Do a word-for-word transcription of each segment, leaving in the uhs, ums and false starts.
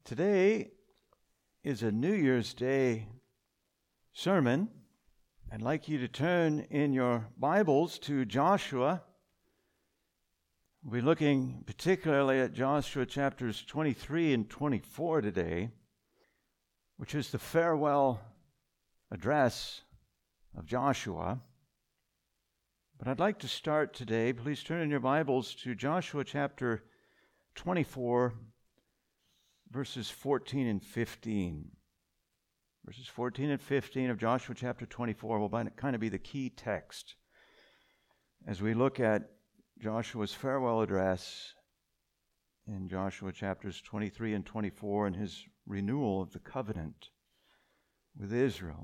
Today is a New Year's Day sermon. I'd like you to turn in your Bibles to Joshua. We'll be looking particularly at Joshua chapters twenty-three and twenty-four today, which is the farewell address of Joshua. But I'd like to start today. Please turn in your Bibles to Joshua chapter twenty-four, verses fourteen and fifteen. Verses fourteen and fifteen of Joshua chapter twenty-four will kind of be the key text as we look at Joshua's farewell address in Joshua chapters twenty-three and twenty-four and his renewal of the covenant with Israel.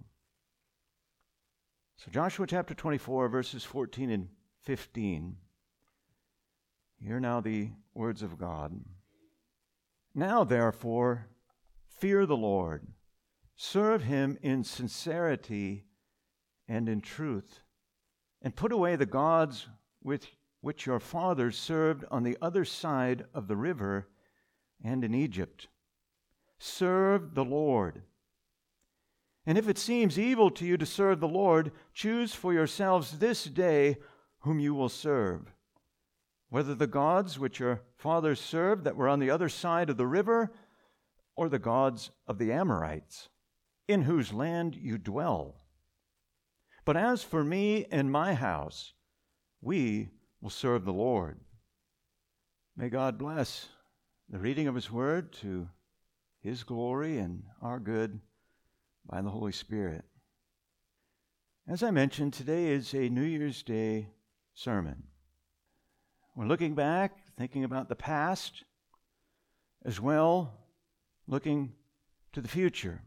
So Joshua chapter twenty-four, verses fourteen and fifteen. Hear now the words of God. Now, therefore, fear the Lord, serve him in sincerity and in truth, and put away the gods with which your fathers served on the other side of the river and in Egypt. Serve the Lord. And if it seems evil to you to serve the Lord, choose for yourselves this day whom you will serve, whether the gods which your fathers served that were on the other side of the river, or the gods of the Amorites, in whose land you dwell. But as for me and my house, we will serve the Lord. May God bless the reading of his word to his glory and our good by the Holy Spirit. As I mentioned, today is a New Year's Day sermon. We're looking back, thinking about the past, as well looking to the future.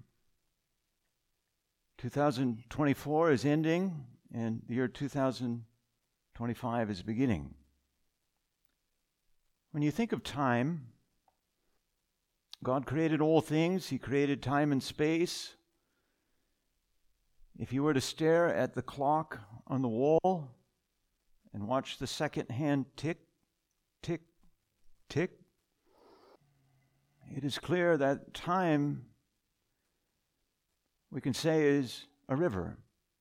two thousand twenty-four is ending, and the year two thousand twenty-five is beginning. When you think of time, God created all things. He created time and space. If you were to stare at the clock on the wall and watch the second hand tick, tick, tick, it is clear that time, we can say, is a river.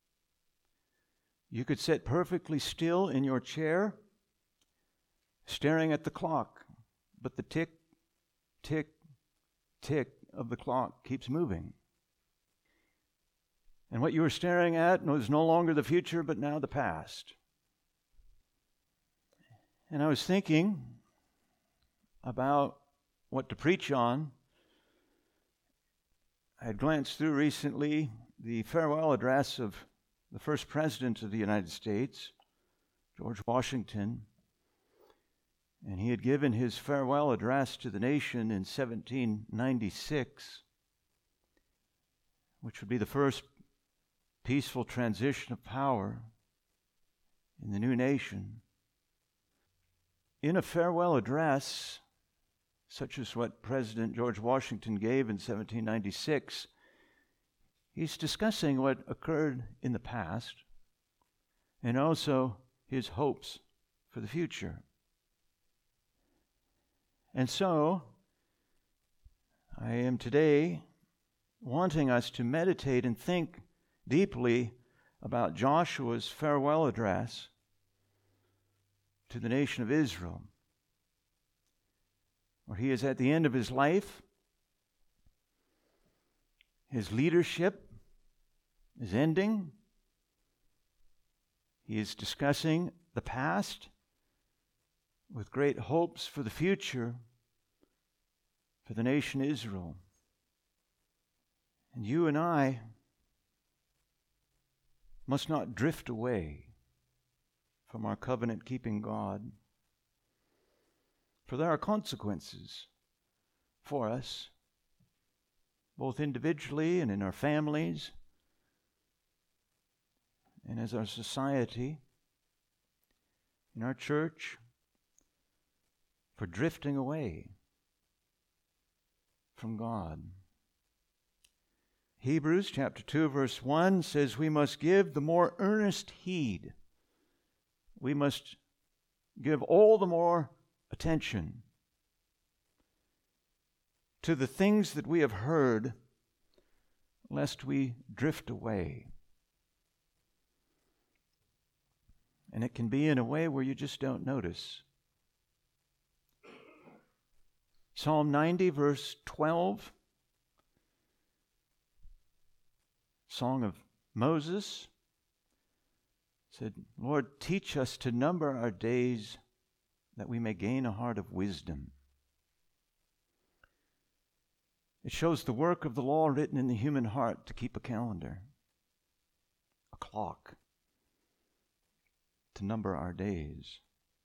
You could sit perfectly still in your chair, staring at the clock, but the tick, tick, tick of the clock keeps moving. And what you were staring at was no longer the future, but now the past. And I was thinking about what to preach on. I had glanced through recently the farewell address of the first president of the United States, George Washington, and he had given his farewell address to the nation in seventeen ninety-six, which would be the first peaceful transition of power in the new nation. In a farewell address, such as what President George Washington gave in seventeen ninety-six, he's discussing what occurred in the past and also his hopes for the future. And so, I am today wanting us to meditate and think deeply about Joshua's farewell address to the nation of Israel, where he is at the end of his life. His leadership is ending. He is discussing the past with great hopes for the future for the nation Israel. And you and I must not drift away from our covenant-keeping God, for there are consequences for us, both individually and in our families, and as our society, in our church, for drifting away from God. Hebrews chapter two, verse one says we must give the more earnest heed. We must give all the more attention to the things that we have heard, lest we drift away. And it can be in a way where you just don't notice. Psalm ninety, verse twelve, Song of Moses, said, Lord, teach us to number our days that we may gain a heart of wisdom. It shows the work of the law written in the human heart to keep a calendar, a clock, to number our days.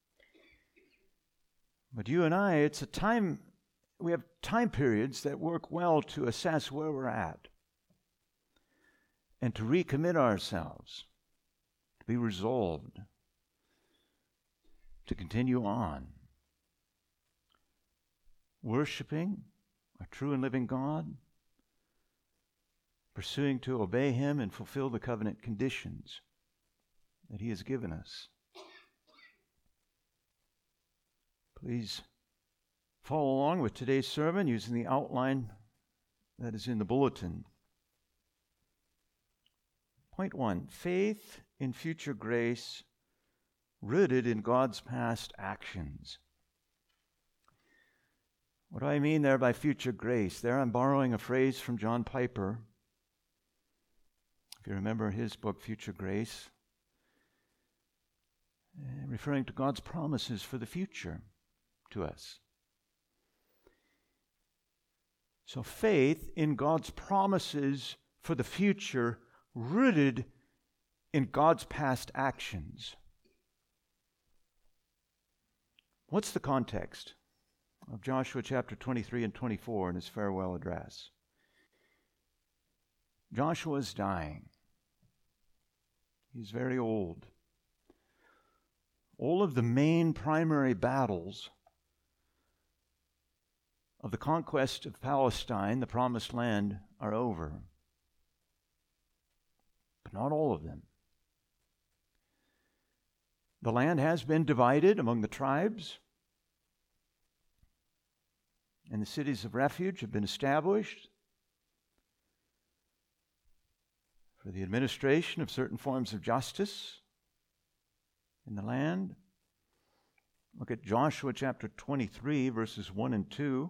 But you and I, it's a time, we have time periods that work well to assess where we're at and to recommit ourselves, to be resolved, to continue on, worshiping a true and living God, pursuing to obey Him and fulfill the covenant conditions that He has given us. Please follow along with today's sermon using the outline that is in the bulletin. Point one, faith in future grace rooted in God's past actions. What do I mean there by future grace? There I'm borrowing a phrase from John Piper. If you remember his book, Future Grace, referring to God's promises for the future to us. So faith in God's promises for the future rooted in God's past actions. What's the context of Joshua chapter twenty-three and twenty-four in his farewell address? Joshua is dying. He's very old. All of the main primary battles of the conquest of Palestine, the Promised Land, are over. But not all of them. The land has been divided among the tribes, and the cities of refuge have been established for the administration of certain forms of justice in the land. Look at Joshua chapter twenty-three, verses one and two.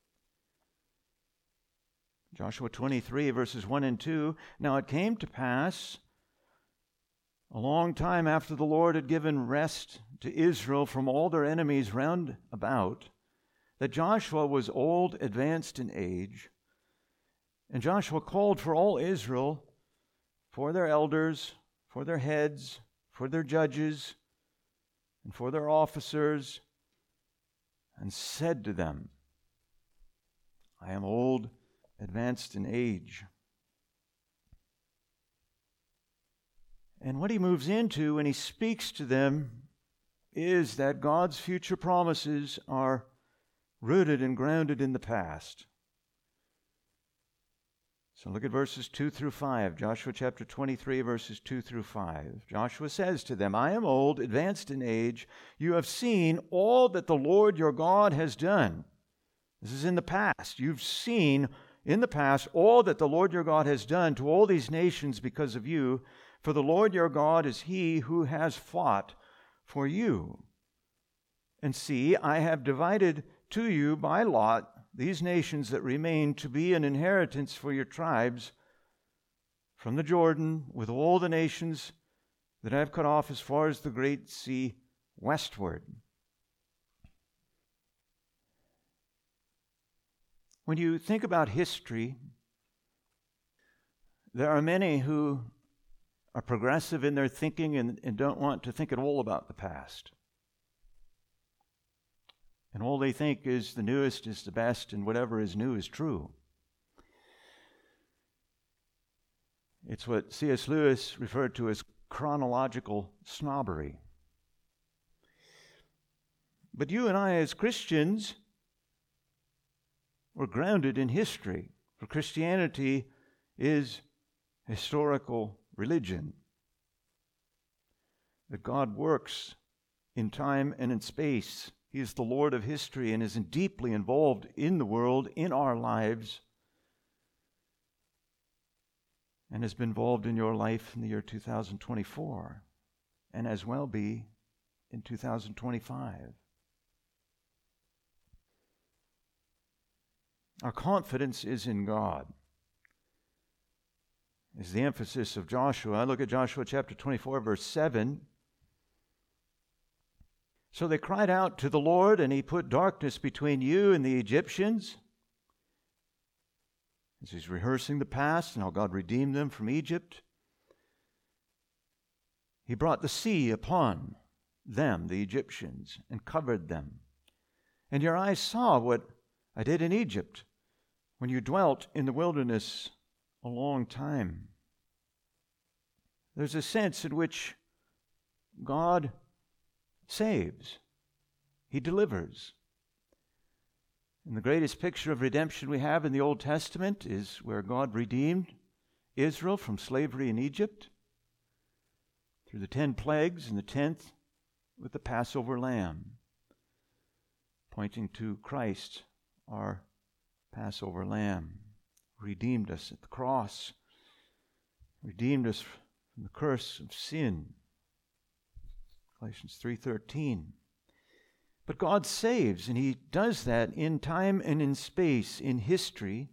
Joshua twenty-three, verses one and two. Now it came to pass, a long time after the Lord had given rest to Israel from all their enemies round about, that Joshua was old, advanced in age. And Joshua called for all Israel, for their elders, for their heads, for their judges, and for their officers, and said to them, I am old, advanced in age. And what he moves into when he speaks to them is that God's future promises are rooted and grounded in the past. So look at verses two through five, Joshua chapter twenty-three, verses two through five. Joshua says to them, I am old, advanced in age. You have seen all that the Lord your God has done. This is in the past. You've seen in the past all that the Lord your God has done to all these nations because of you. For the Lord your God is He who has fought for you. And see, I have divided to you by lot these nations that remain to be an inheritance for your tribes from the Jordan, with all the nations that I have cut off as far as the great sea westward. When you think about history, there are many who are progressive in their thinking and, and don't want to think at all about the past. And all they think is the newest is the best, and whatever is new is true. It's what C S Lewis referred to as chronological snobbery. But you and I as Christians, we're grounded in history. For Christianity is historical religion. That God works in time and in space. He is the Lord of history and is deeply involved in the world, in our lives, and has been involved in your life in the year two thousand twenty-four, and as well be in two thousand twenty-five. Our confidence is in God, is the emphasis of Joshua. I look at Joshua chapter twenty-four, verse seven. So they cried out to the Lord, and he put darkness between you and the Egyptians. As he's rehearsing the past and how God redeemed them from Egypt, he brought the sea upon them, the Egyptians, and covered them. And your eyes saw what I did in Egypt when you dwelt in the wilderness a long time. There's a sense in which God saves. He delivers. And the greatest picture of redemption we have in the Old Testament is where God redeemed Israel from slavery in Egypt through the ten plagues and the tenth with the Passover lamb, pointing to Christ, our Passover lamb, redeemed us at the cross, redeemed us from the curse of sin. Galatians three thirteen. But God saves, and he does that in time and in space, in history.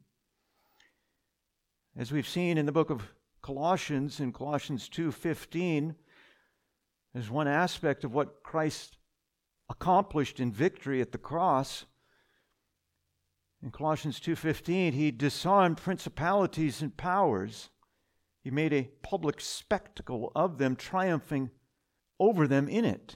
As we've seen in the book of Colossians, in Colossians two fifteen, there's one aspect of what Christ accomplished in victory at the cross. In Colossians two fifteen, he disarmed principalities and powers. He made a public spectacle of them, triumphing over them in it.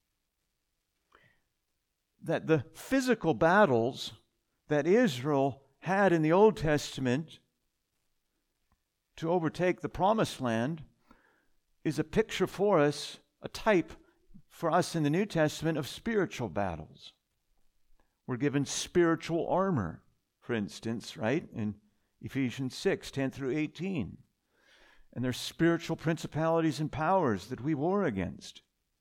That the physical battles that Israel had in the Old Testament to overtake the Promised Land is a picture for us, a type for us in the New Testament of spiritual battles. We're given spiritual armor, for instance, right, in Ephesians six, ten through eighteen. And there's spiritual principalities and powers that we war against.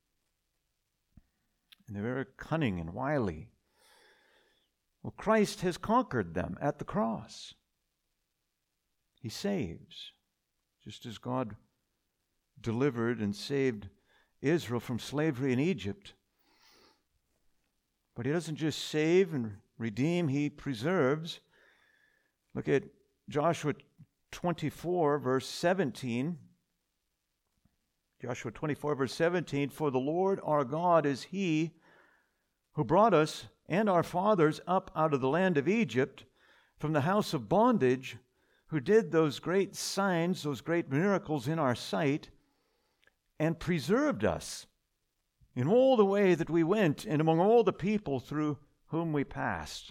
And they're very cunning and wily. Well, Christ has conquered them at the cross. He saves, just as God delivered and saved Israel from slavery in Egypt. But he doesn't just save and redeem, he preserves. Look at Joshua twenty-four, verse seventeen. Joshua twenty-four, verse seventeen, for the Lord our God is he who brought us and our fathers up out of the land of Egypt from the house of bondage, who did those great signs, those great miracles in our sight, and preserved us in all the way that we went and among all the people through whom we passed.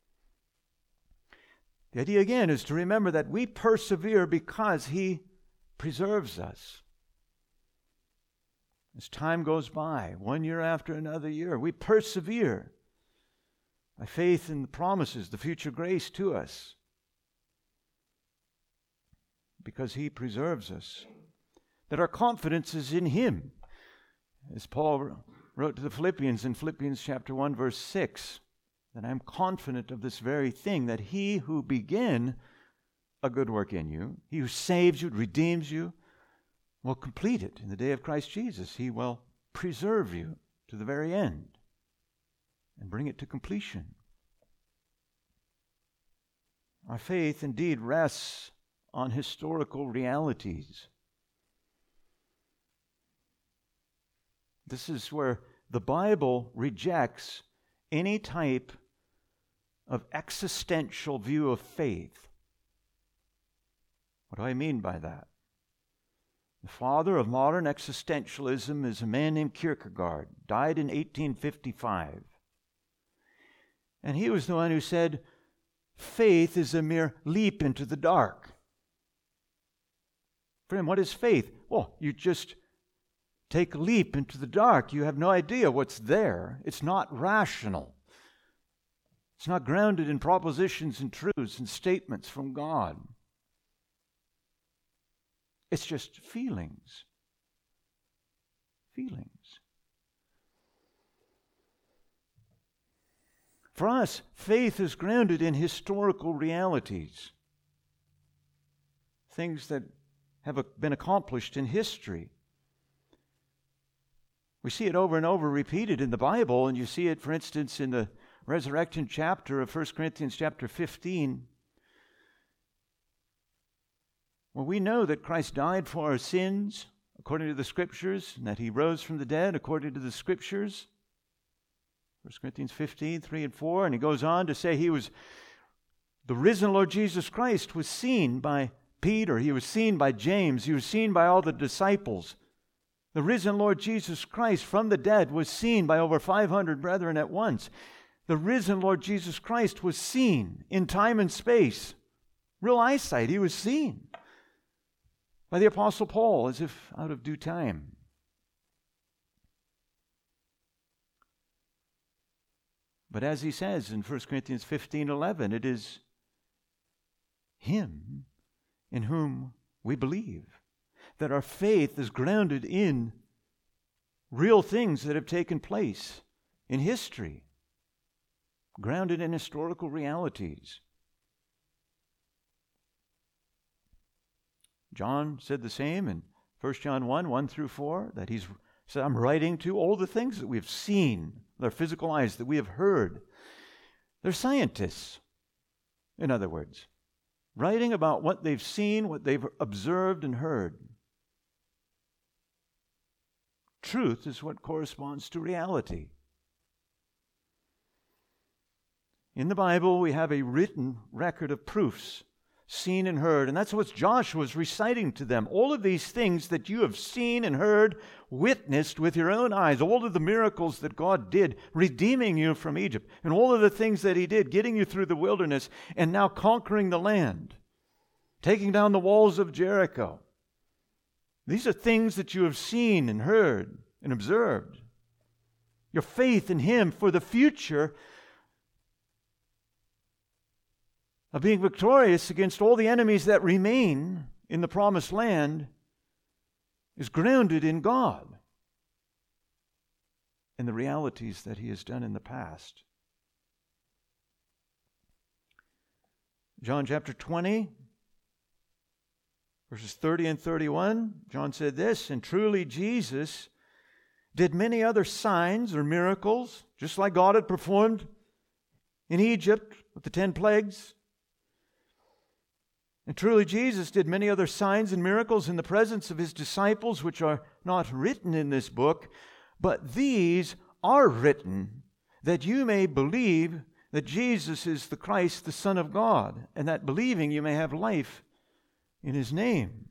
The idea again is to remember that we persevere because he preserves us. As time goes by, one year after another year, we persevere by faith in the promises, the future grace to us, because he preserves us. That our confidence is in him. As Paul wrote to the Philippians in Philippians chapter one, verse six, that I'm confident of this very thing, that he who began a good work in you, he who saves you, redeems you, will complete it in the day of Christ Jesus. He will preserve you to the very end and bring it to completion. Our faith indeed rests on historical realities. This is where the Bible rejects any type of existential view of faith. What do I mean by that? The father of modern existentialism is a man named Kierkegaard, died in eighteen fifty-five. And he was the one who said, faith is a mere leap into the dark. For him, what is faith? Well, you just take a leap into the dark. You have no idea what's there. It's not rational. It's not grounded in propositions and truths and statements from God. It's just feelings. Feelings. For us, faith is grounded in historical realities, things that have been accomplished in history. We see it over and over repeated in the Bible, and you see it, for instance, in the resurrection chapter of First Corinthians chapter fifteen. Well, we know that Christ died for our sins according to the Scriptures, and that He rose from the dead according to the Scriptures. First Corinthians fifteen, three and four, and he goes on to say he was, the risen Lord Jesus Christ was seen by Peter, He was seen by James, He was seen by all the disciples. The risen Lord Jesus Christ from the dead was seen by over five hundred brethren at once. The risen Lord Jesus Christ was seen in time and space. Real eyesight, He was seen by the Apostle Paul as if out of due time. But as he says in First Corinthians fifteen eleven, it is Him in whom we believe, that our faith is grounded in real things that have taken place in history, grounded in historical realities. John said the same in First John one, one through four, that he's said, I'm writing to all the things that we've seen with our physical eyes, that we have heard. They're scientists, in other words, writing about what they've seen, what they've observed and heard. Truth is what corresponds to reality. In the Bible, we have a written record of proofs, seen and heard, and that's what Joshua was reciting to them. All of these things that you have seen and heard, witnessed with your own eyes, all of the miracles that God did, redeeming you from Egypt, and all of the things that He did, getting you through the wilderness, and now conquering the land, taking down the walls of Jericho. These are things that you have seen and heard and observed. Your faith in Him for the future of being victorious against all the enemies that remain in the promised land is grounded in God and the realities that He has done in the past. John chapter twenty, verses thirty and thirty-one, John said this, and truly Jesus did many other signs or miracles, just like God had performed in Egypt with the ten plagues. And truly Jesus did many other signs and miracles in the presence of His disciples, which are not written in this book, but these are written that you may believe that Jesus is the Christ, the Son of God, and that believing you may have life in His name.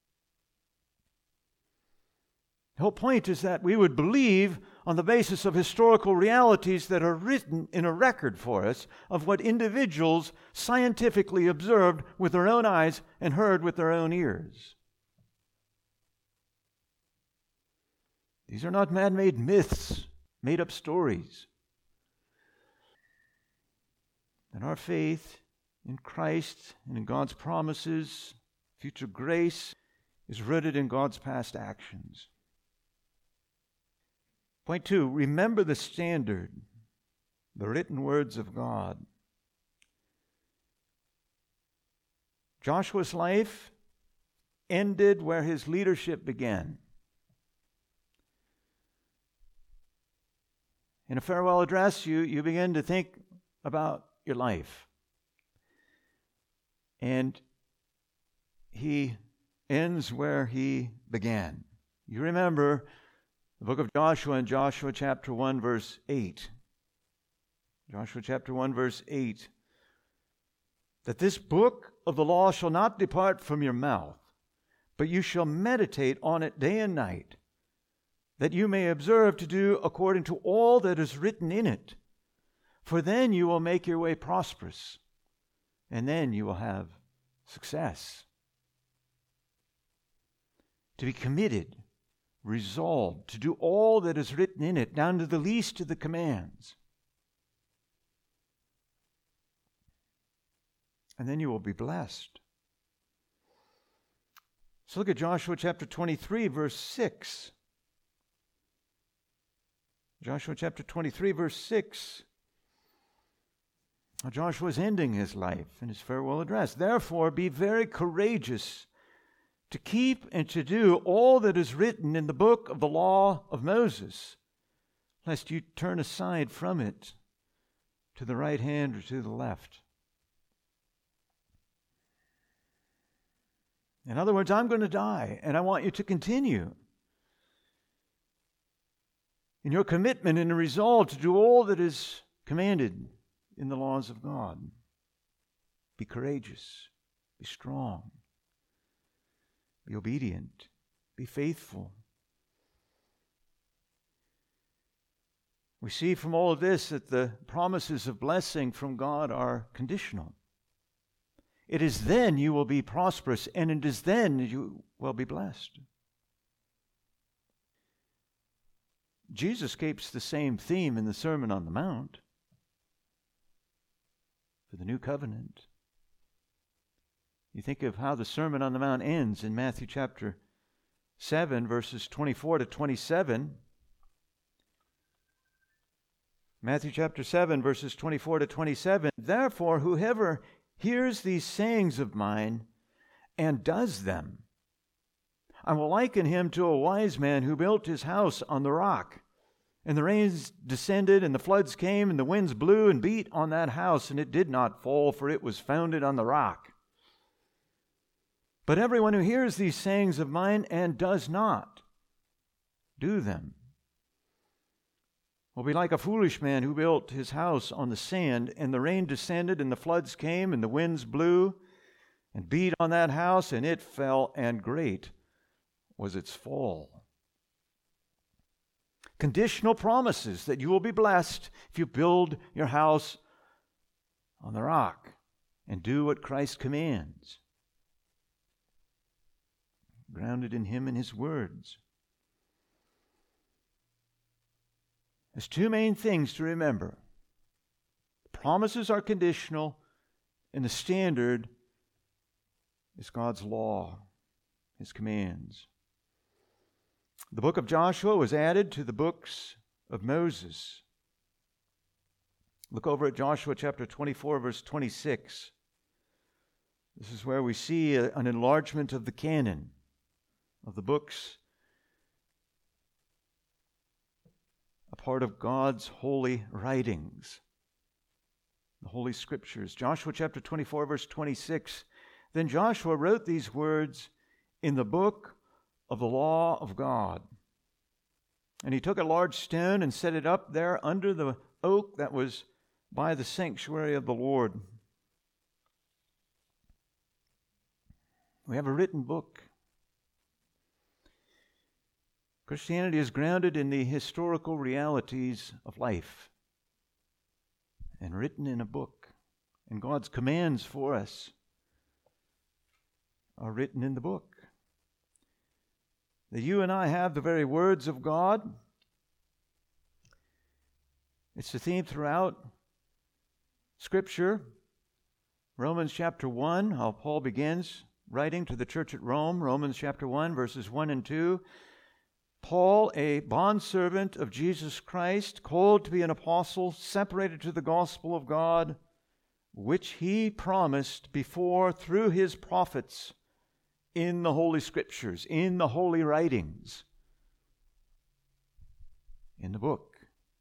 The whole point is that we would believe on the basis of historical realities that are written in a record for us of what individuals scientifically observed with their own eyes and heard with their own ears. These are not man-made myths, made-up stories. And our faith in Christ and in God's promises, future grace, is rooted in God's past actions. Point two, remember the standard, the written words of God. Joshua's life ended where his leadership began. In a farewell address, you, you begin to think about your life. And he ends where he began. You remember the book of Joshua in Joshua chapter one, verse eight. Joshua chapter one, verse eight. That this book of the law shall not depart from your mouth, but you shall meditate on it day and night, that you may observe to do according to all that is written in it. For then you will make your way prosperous, and then you will have success. To be committed, resolved to do all that is written in it, down to the least of the commands. And then you will be blessed. So look at Joshua chapter twenty-three, verse six. Joshua chapter twenty-three, verse six. Joshua is ending his life in his farewell address. Therefore, be very courageous to keep and to do all that is written in the book of the law of Moses, lest you turn aside from it to the right hand or to the left. In other words, I'm going to die, and I want you to continue in your commitment and resolve to do all that is commanded in the laws of God. Be courageous. Be strong. Be obedient. Be faithful. We see from all of this that the promises of blessing from God are conditional. It is then you will be prosperous, and it is then you will be blessed. Jesus keeps the same theme in the Sermon on the Mount for the new covenant. You think of how the Sermon on the Mount ends in Matthew chapter seven, verses twenty-four to twenty-seven. Matthew chapter seven, verses twenty-four to twenty-seven. Therefore, whoever hears these sayings of mine and does them, I will liken him to a wise man who built his house on the rock. And the rains descended, and the floods came, and the winds blew and beat on that house, and it did not fall, for it was founded on the rock. But everyone who hears these sayings of mine and does not do them will be like a foolish man who built his house on the sand, and the rain descended, and the floods came, and the winds blew and beat on that house, and it fell, and great was its fall. Conditional promises that you will be blessed if you build your house on the rock and do what Christ commands, grounded in Him and His words. There's two main things to remember. The promises are conditional, and the standard is God's law, His commands. The book of Joshua was added to the books of Moses. Look over at Joshua chapter twenty-four, verse twenty-six. This is where we see a, an enlargement of the canon of the books, a part of God's holy writings, the Holy Scriptures. Joshua chapter twenty-four, verse twenty-six. Then Joshua wrote these words in the book of the law of God. And he took a large stone and set it up there under the oak that was by the sanctuary of the Lord. We have a written book. Christianity is grounded in the historical realities of life and written in a book. And God's commands for us are written in the book. That you and I have the very words of God. It's the theme throughout Scripture. Romans chapter one, how Paul begins writing to the church at Rome. Romans chapter one, verses one and two. Paul, a bondservant of Jesus Christ, called to be an apostle, separated to the gospel of God, which he promised before through his prophets in the Holy Scriptures, in the holy writings, in the book.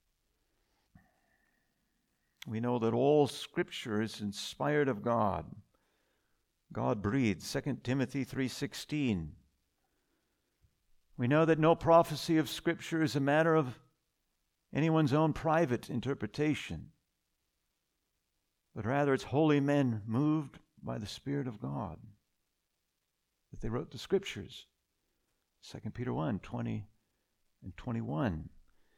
We know that all Scripture is inspired of God. God breathed, Second Timothy three sixteen. We know that no prophecy of Scripture is a matter of anyone's own private interpretation, but rather it's holy men moved by the Spirit of God that they wrote the Scriptures. Second Peter one, twenty and twenty-one.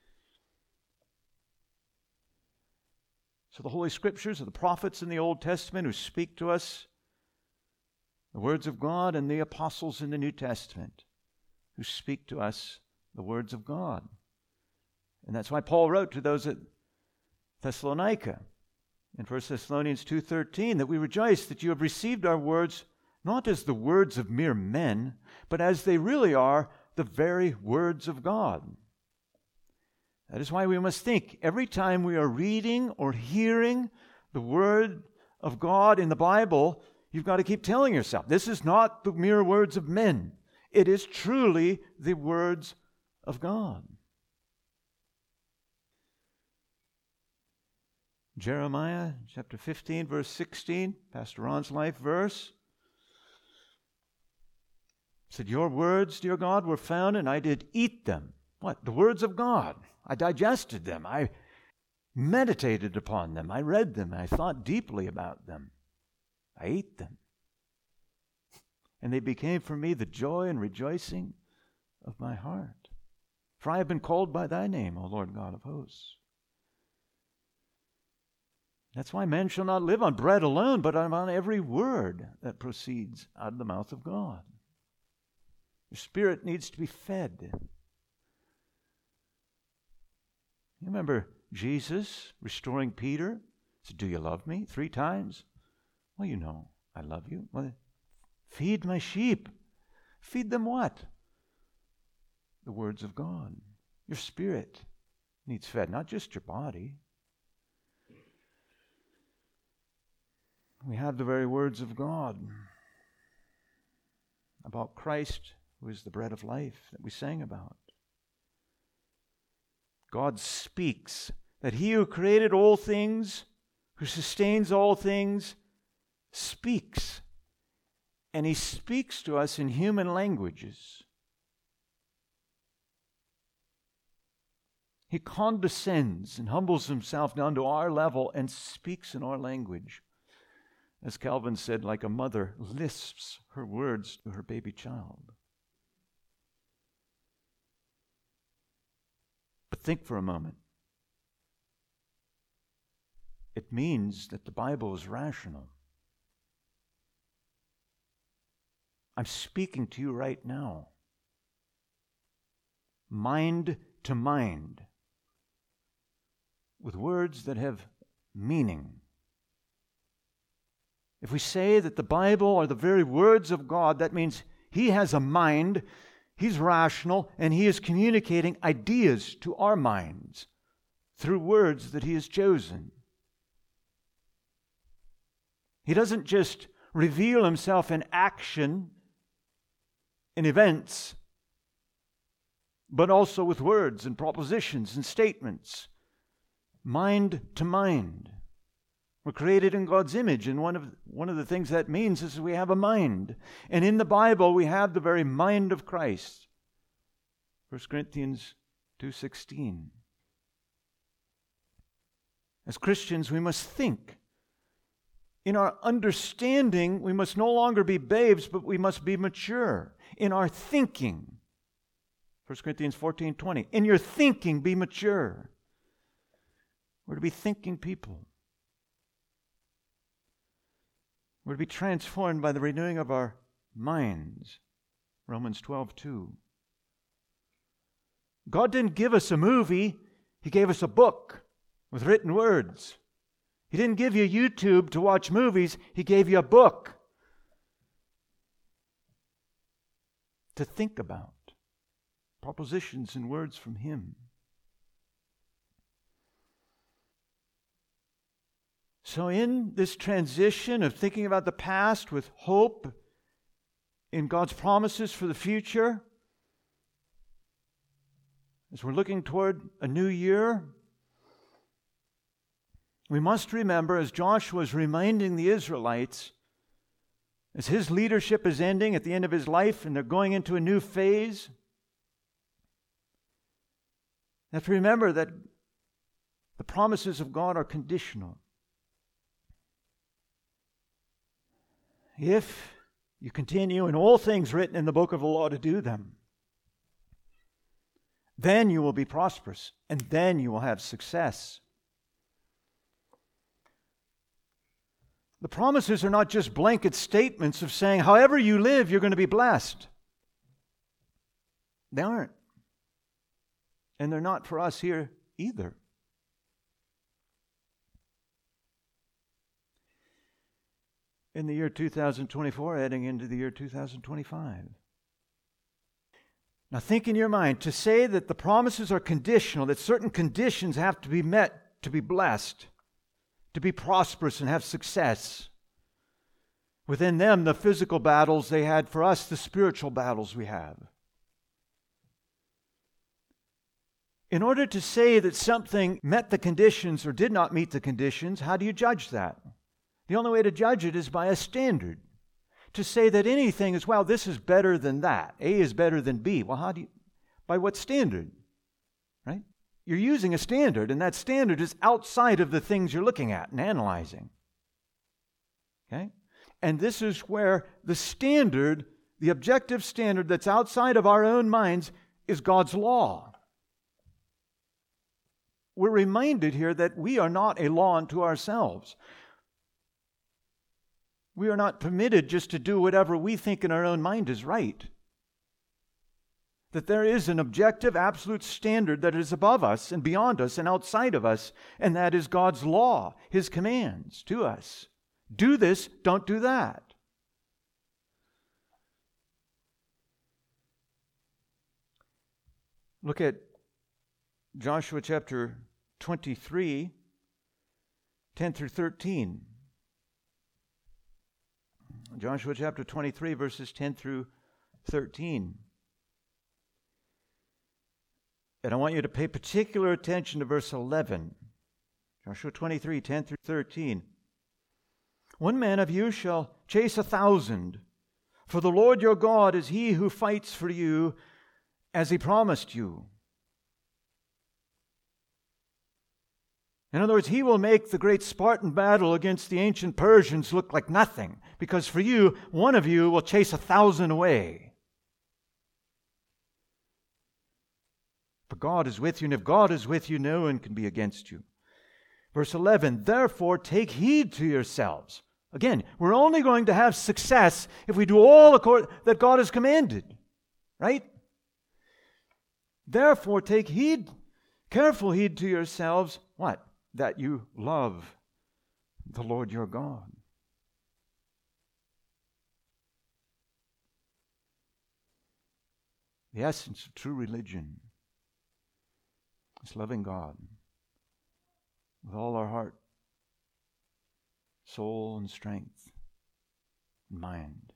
So the Holy Scriptures are the prophets in the Old Testament who speak to us the words of God, and the apostles in the New Testament who speak to us the words of God. And that's why Paul wrote to those at Thessalonica in First Thessalonians two thirteen that we rejoice that you have received our words not as the words of mere men, but as they really are, the very words of God. That is why we must think every time we are reading or hearing The Word of God in the Bible, you've got to keep telling yourself, this is not the mere words of men. It is truly the words of God. Jeremiah chapter fifteen, verse sixteen, Pastor Ron's life verse. Said, your words, dear God, were found, and I did eat them. What? The words of God. I digested them. I meditated upon them. I read them. I thought deeply about them. I ate them. And they became for me the joy and rejoicing of my heart. For I have been called by thy name, O Lord God of hosts. That's why men shall not live on bread alone, but on every word that proceeds out of the mouth of God. Your spirit needs to be fed. You remember Jesus restoring Peter? He said, do you love me? Three times. Well, you know, I love you. Well, feed my sheep. Feed them what? The words of God. Your spirit needs fed, not just your body. We have the very words of God about Christ, who is the bread of life that we sang about. God speaks that he who created all things, who sustains all things, speaks. And he speaks to us in human languages. He condescends and humbles himself down to our level and speaks in our language. As Calvin said, like a mother lisps her words to her baby child. But think for a moment. It means that the Bible is rational. I'm speaking to you right now. Mind to mind. With words that have meaning. If we say that the Bible are the very words of God, that means he has a mind, he's rational, and he is communicating ideas to our minds through words that he has chosen. He doesn't just reveal himself in action, in events, but also with words and propositions and statements. Mind to mind. We're created in God's image, and one of, one of the things that means is we have a mind. And in the Bible, we have the very mind of Christ. First Corinthians two sixteen. As Christians, we must think. In our understanding, we must no longer be babes, but we must be mature. In our thinking, First Corinthians fourteen twenty. In your thinking, be mature. We're to be thinking people. We're to be transformed by the renewing of our minds. Romans twelve two. God didn't give us a movie. He gave us a book with written words. He didn't give you YouTube to watch movies. He gave you a book to think about. Propositions and words from him. So in this transition of thinking about the past with hope in God's promises for the future, as we're looking toward a new year, we must remember, as Joshua is reminding the Israelites, as his leadership is ending at the end of his life and they're going into a new phase, you have to remember that the promises of God are conditional. If you continue in all things written in the book of the law to do them, then you will be prosperous, and then you will have success. The promises are not just blanket statements of saying, however you live, you're going to be blessed. They aren't. And they're not for us here either. In the year two thousand twenty-four, heading into the year two thousand twenty-five. Now think in your mind, to say that the promises are conditional, that certain conditions have to be met to be blessed, to be prosperous and have success. Within them, the physical battles they had, for us, the spiritual battles we have. In order to say that something met the conditions or did not meet the conditions, how do you judge that? The only way to judge it is by a standard. To say that anything is, well, this is better than that. A is better than B. Well, how do you, by what standard? Right? You're using a standard, and that standard is outside of the things you're looking at and analyzing. Okay? And this is where the standard, the objective standard that's outside of our own minds, is God's law. We're reminded here that we are not a law unto ourselves. We are not permitted just to do whatever we think in our own mind is right. That there is an objective, absolute standard that is above us and beyond us and outside of us, and that is God's law, His commands to us. Do this, don't do that. Look at Joshua chapter twenty-three, ten through thirteen. Joshua chapter twenty-three, verses ten through thirteen. And I want you to pay particular attention to verse eleven. Joshua twenty-three, ten through thirteen. One man of you shall chase a thousand, for the Lord your God is He who fights for you, as He promised you. In other words, He will make the great Spartan battle against the ancient Persians look like nothing, because for you, one of you will chase a thousand away. But God is with you, and if God is with you, no one can be against you. Verse eleven, therefore take heed to yourselves. Again, we're only going to have success if we do all that God has commanded, right? Therefore take heed, careful heed to yourselves, what? That you love the Lord your God. The essence of true religion is loving God with all our heart, soul, and strength, and mind.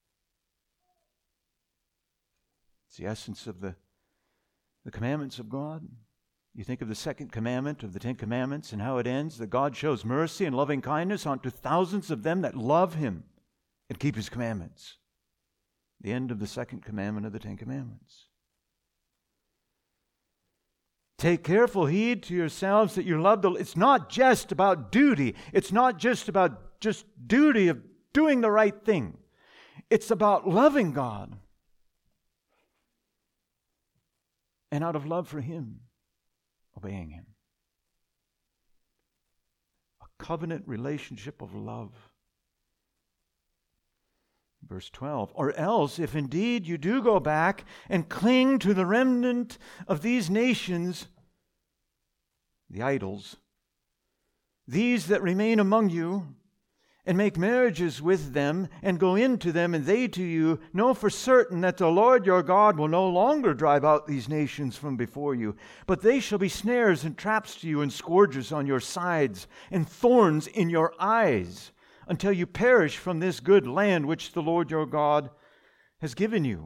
It's the essence of the, the commandments of God. You think of the second commandment of the Ten Commandments and how it ends, that God shows mercy and loving kindness unto thousands of them that love Him and keep His commandments. The end of the second commandment of the Ten Commandments. Take careful heed to yourselves that you love the... It's not just about duty. It's not just about just duty of doing the right thing. It's about loving God. And out of love for Him, obeying Him. A covenant relationship of love. Verse twelve, or else, if indeed you do go back and cling to the remnant of these nations, the idols, these that remain among you, and make marriages with them, and go into them, and they to you, know for certain that the Lord your God will no longer drive out these nations from before you, but they shall be snares and traps to you, and scourges on your sides, and thorns in your eyes, until you perish from this good land which the Lord your God has given you.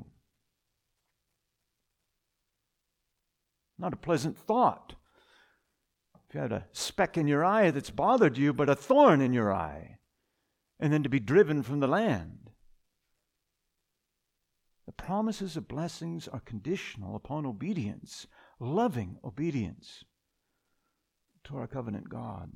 Not a pleasant thought. If you had a speck in your eye that's bothered you, but a thorn in your eye, and then to be driven from the land. The promises of blessings are conditional upon obedience, loving obedience to our covenant God.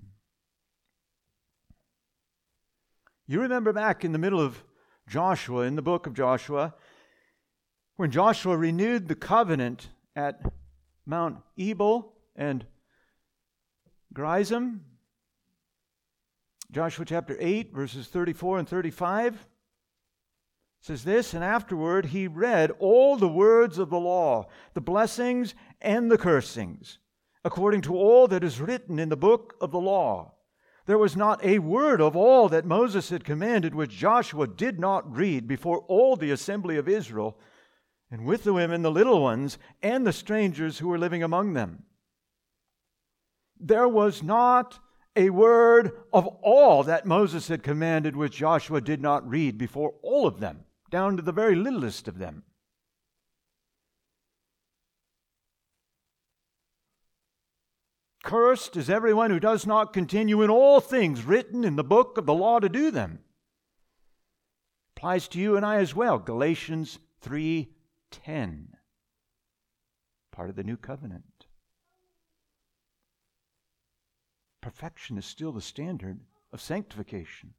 You remember back in the middle of Joshua, in the book of Joshua, when Joshua renewed the covenant at Mount Ebal and Gerizim, Joshua chapter eight, verses thirty-four and thirty-five, says this, and afterward he read all the words of the law, the blessings and the cursings, according to all that is written in the book of the law. There was not a word of all that Moses had commanded which Joshua did not read before all the assembly of Israel, and with the women, the little ones, and the strangers who were living among them. There was not a word of all that Moses had commanded which Joshua did not read before all of them, down to the very littlest of them. Cursed is everyone who does not continue in all things written in the book of the law to do them. Applies to you and I as well. Galatians three ten. Part of the new covenant. Perfection is still the standard of sanctification.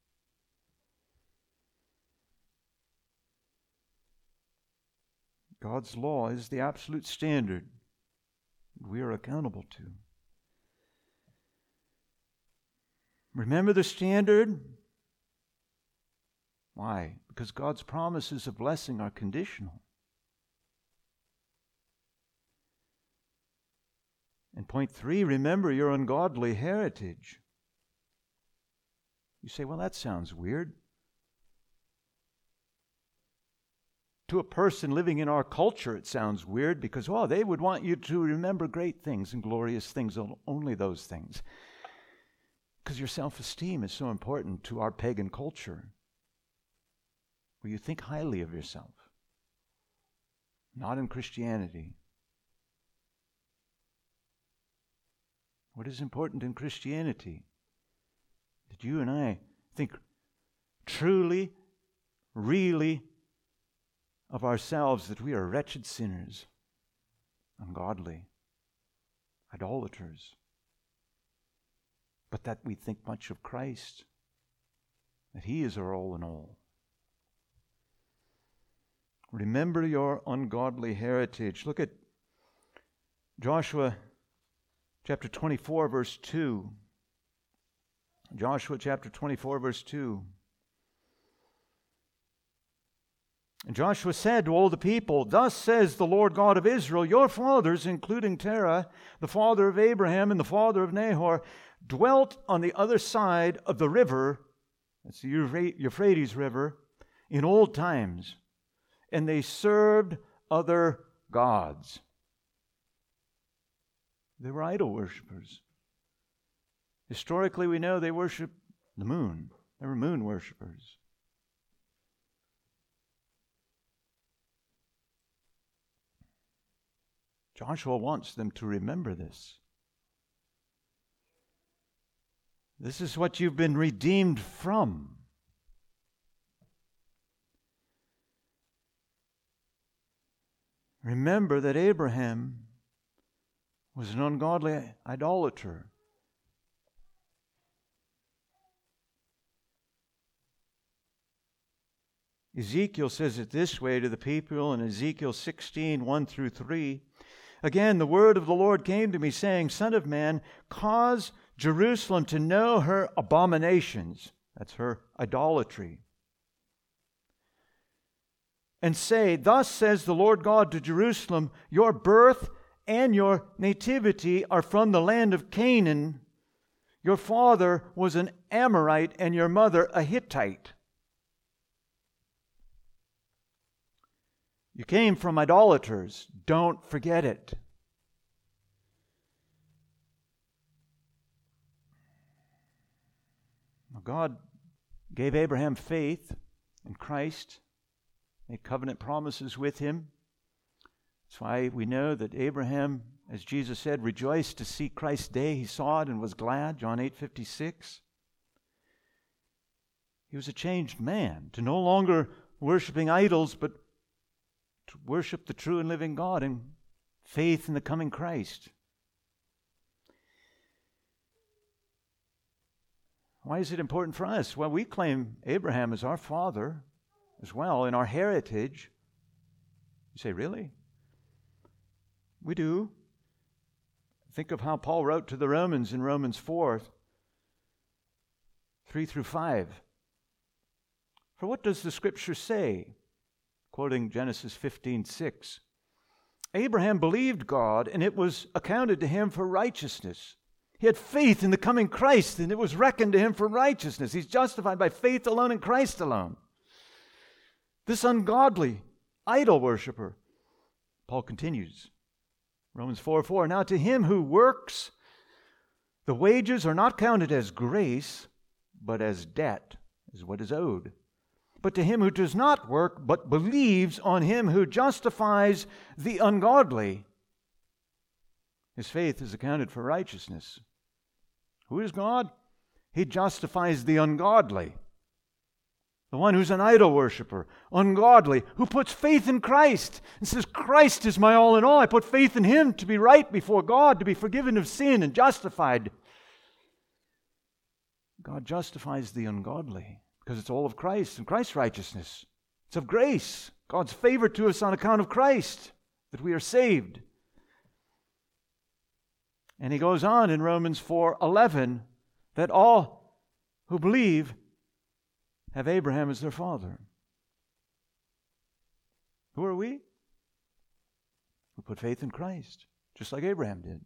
God's law is the absolute standard we are accountable to. Remember the standard? Why? Because God's promises of blessing are conditional. And point three, remember your ungodly heritage. You say, well, that sounds weird. To a person living in our culture, it sounds weird because, well, they would want you to remember great things and glorious things, only those things. Because your self-esteem is so important to our pagan culture, where you think highly of yourself. Not in Christianity. What is important in Christianity? That you and I think truly, really of ourselves that we are wretched sinners, ungodly, idolaters, but that we think much of Christ, that He is our all in all. Remember your ungodly heritage. Look at Joshua chapter twenty-four, verse two. Joshua chapter twenty-four, verse two. And Joshua said to all the people, "Thus says the Lord God of Israel, your fathers, including Terah, the father of Abraham and the father of Nahor, dwelt on the other side of the river," that's the Euphrates River, "in old times, and they served other gods." They were idol worshippers. Historically, we know they worshiped the moon. They were moon worshippers. Joshua wants them to remember this. This is what you've been redeemed from. Remember that Abraham was an ungodly idolater. Ezekiel says it this way to the people in Ezekiel sixteen, one through three. "Again, the word of the Lord came to me, saying, Son of man, cause Jerusalem to know her abominations," that's her idolatry, "and say, Thus says the Lord God to Jerusalem, your birth and your nativity are from the land of Canaan. Your father was an Amorite and your mother a Hittite. You came from idolaters. Don't forget it." God gave Abraham faith in Christ, made covenant promises with him. That's why we know that Abraham, as Jesus said, rejoiced to see Christ's day. He saw it and was glad, John eight fifty-six. He was a changed man, to no longer worshiping idols, but to worship the true and living God in faith in the coming Christ. Why is it important for us? Well, we claim Abraham as our father as well in our heritage. You say, really? We do. Think of how Paul wrote to the Romans in Romans four, three through five. "For what does the Scripture say?" Quoting Genesis fifteen six. "Abraham believed God, and it was accounted to him for righteousness." He had faith in the coming Christ, and it was reckoned to him for righteousness. He's justified by faith alone in Christ alone. This ungodly idol worshiper, Paul continues, Romans four four, "Now to him who works The wages are not counted as grace, but as debt, is what is owed. But to him who does not work, but believes on him who justifies the ungodly, his faith is accounted for righteousness. Who is God? He justifies the ungodly. The one who's an idol worshiper, ungodly, who puts faith in Christ and says, Christ is my all in all. I put faith in Him to be right before God, to be forgiven of sin and justified. God justifies the ungodly because it's all of Christ and Christ's righteousness. It's of grace, God's favor to us on account of Christ, that we are saved. And he goes on in Romans four eleven that all who believe have Abraham as their father. Who are we? We put faith in Christ, just like Abraham did.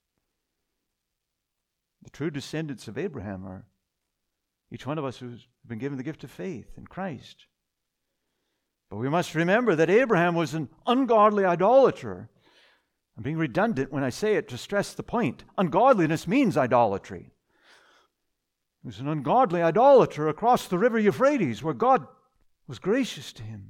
The true descendants of Abraham are each one of us who's been given the gift of faith in Christ. But we must remember that Abraham was an ungodly idolater. I'm being redundant when I say it to stress the point. Ungodliness means idolatry. He was an ungodly idolater across the river Euphrates, where God was gracious to him.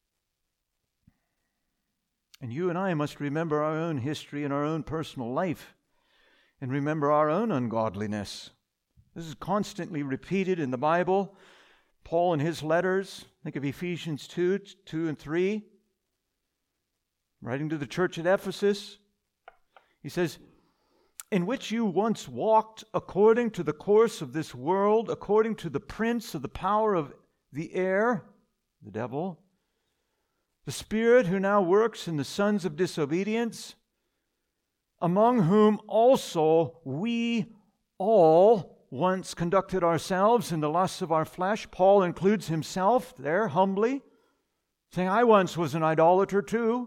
And you and I must remember our own history and our own personal life, and remember our own ungodliness. This is constantly repeated in the Bible. Paul in his letters, think of Ephesians two, two and three, writing to the church at Ephesus, he says, in which you once walked according to the course of this world, according to the prince of the power of the air, the devil, the spirit who now works in the sons of disobedience, among whom also we all once conducted ourselves in the lusts of our flesh. Paul includes himself there humbly, saying, I once was an idolater too.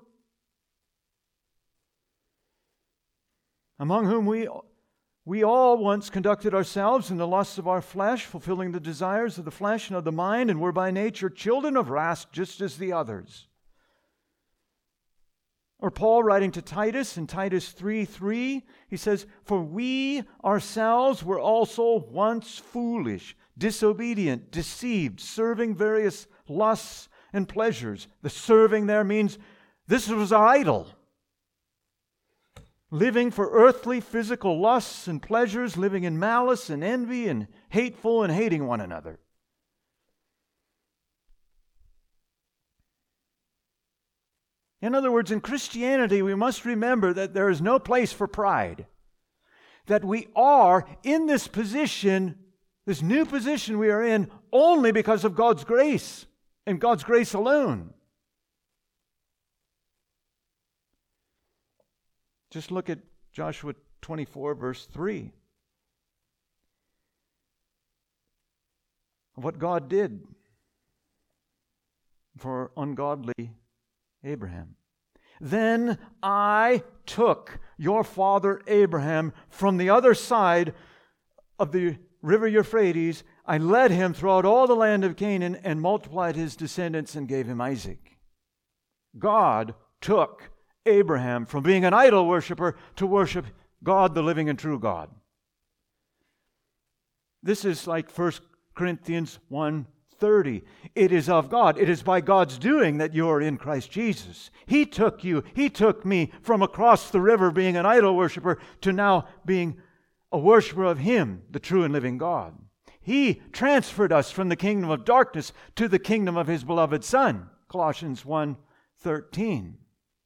Among whom we, we all once conducted ourselves in the lusts of our flesh, fulfilling the desires of the flesh and of the mind, and were by nature children of wrath, just as the others. Or Paul writing to Titus in Titus three three, he says, for we ourselves were also once foolish, disobedient, deceived, serving various lusts and pleasures. The serving there means this was our idol. Living for earthly, physical lusts and pleasures, living in malice and envy and hateful and hating one another. In other words, in Christianity, we must remember that there is no place for pride. That we are in this position, this new position we are in, only because of God's grace and God's grace alone. Just look at Joshua twenty-four, verse three. What God did for ungodly Abraham. Then I took your father Abraham from the other side of the river Euphrates. I led him throughout all the land of Canaan and multiplied his descendants and gave him Isaac. God took Abraham from being an idol worshiper to worship God, the living and true God. This is like First Corinthians one thirty. It is of God. It is by God's doing that you are in Christ Jesus. He took you, He took me from across the river being an idol worshiper to now being a worshiper of Him, the true and living God. He transferred us from the kingdom of darkness to the kingdom of His beloved Son. Colossians one thirteen.